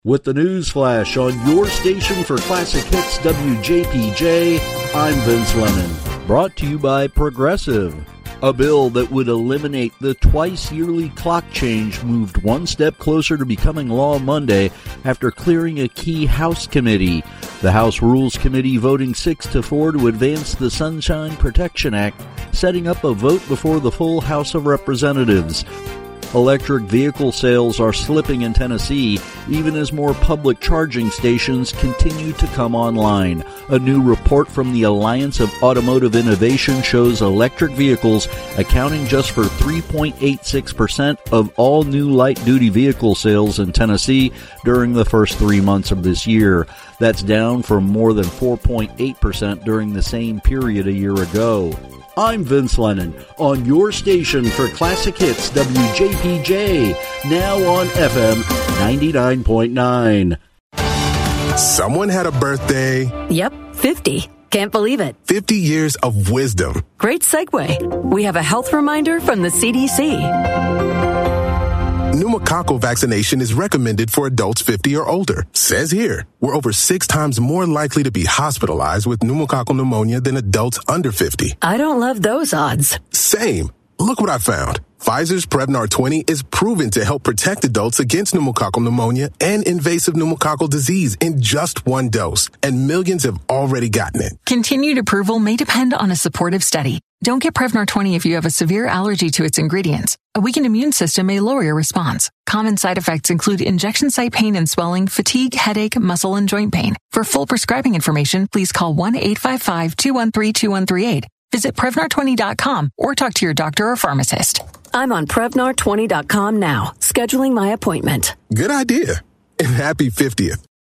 With the news flash on your station for Classic Hits WJPJ, I'm Vince Lennon. Brought to you by Progressive. A bill that would eliminate the twice-yearly clock change moved one step closer to becoming law Monday after clearing a key House committee. The House Rules Committee voting 6-4 to advance the Sunshine Protection Act, setting up a vote before the full House of Representatives. Electric vehicle sales are slipping in Tennessee, even as more public charging stations continue to come online. A new report from the Alliance of Automotive Innovation shows electric vehicles accounting just for 3.86% of all new light-duty vehicle sales in Tennessee during the first 3 months of this year. That's down from more than 4.8% during the same period a year ago. I'm Vince Lennon, on your station for Classic Hits WJPJ, now on FM 99.9. Someone had a birthday. Yep, 50. Can't believe it. 50 years of wisdom. Great segue. We have a health reminder from the CDC. Pneumococcal vaccination is recommended for adults 50 or older. Says here, we're over 6 times more likely to be hospitalized with pneumococcal pneumonia than adults under 50. I don't love those odds. Same. Look what I found. Pfizer's Prevnar 20 is proven to help protect adults against pneumococcal pneumonia and invasive pneumococcal disease in just 1 dose, and millions have already gotten it. Continued approval may depend on a supportive study. Don't get Prevnar 20 if you have a severe allergy to its ingredients. A weakened immune system may lower your response. Common side effects include injection site pain and swelling, fatigue, headache, muscle, and joint pain. For full prescribing information, please call 1-855-213-2138. Visit Prevnar20.com or talk to your doctor or pharmacist. I'm on Prevnar20.com now, scheduling my appointment. Good idea. And happy 50th.